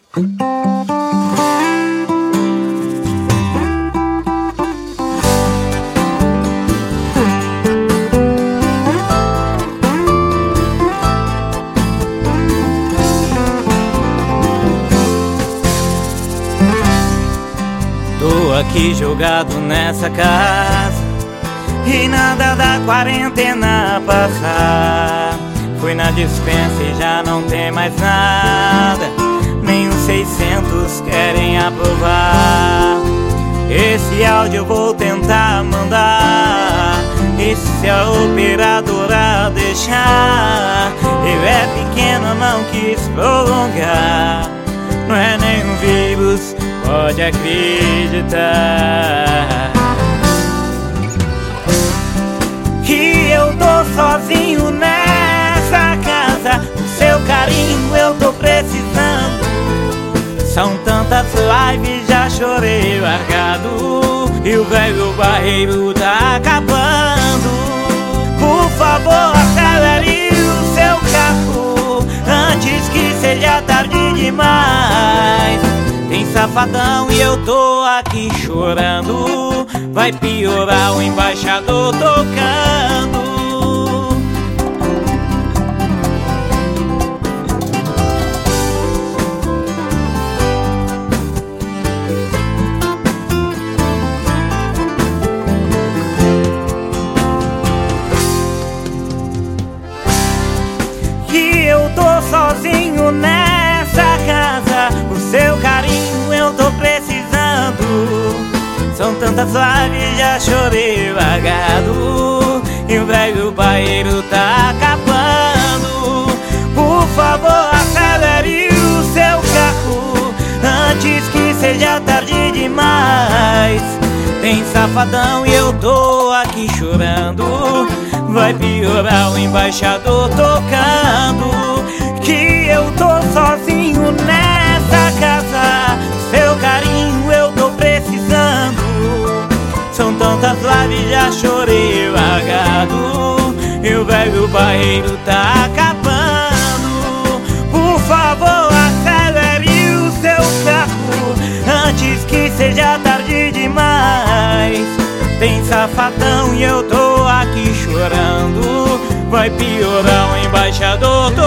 Tô aqui jogado nessa casa e nada da quarentena passar. Fui na dispensa e já não tem mais nada, nem os 600 querem aprovar. Esse áudio eu vou tentar mandar, e se a operadora deixar, eu é pequeno, não quis prolongar. Não é nenhum vírus, pode acreditar que eu tô sozinho nessa casa. O seu carinho eu tô precisando. São tantas lives, já chorei largado, e o velho barreiro tá acabando. Por favor, acelere o seu carro antes que seja tarde demais. Tem safadão e eu tô aqui chorando, vai piorar o embaixador tocando. E eu tô sozinho nessa casa, o seu carinho eu tô precisando. São tantas lives, já chorei largado, e o velho barreiro tá acabando. Por favor, acelere o seu carro antes que seja tarde demais. Tem safadão e eu tô aqui chorando, vai piorar o embaixador tocando. Que eu tô sozinho nessa casa, seu carinho eu tô precisando. São tantas lives, já chorei largado, e o velho barreiro tá acabando. Por favor, acelere o seu carro antes que seja tarde demais. Tem safadão e eu tô aqui chorando, vai piorar o embaixador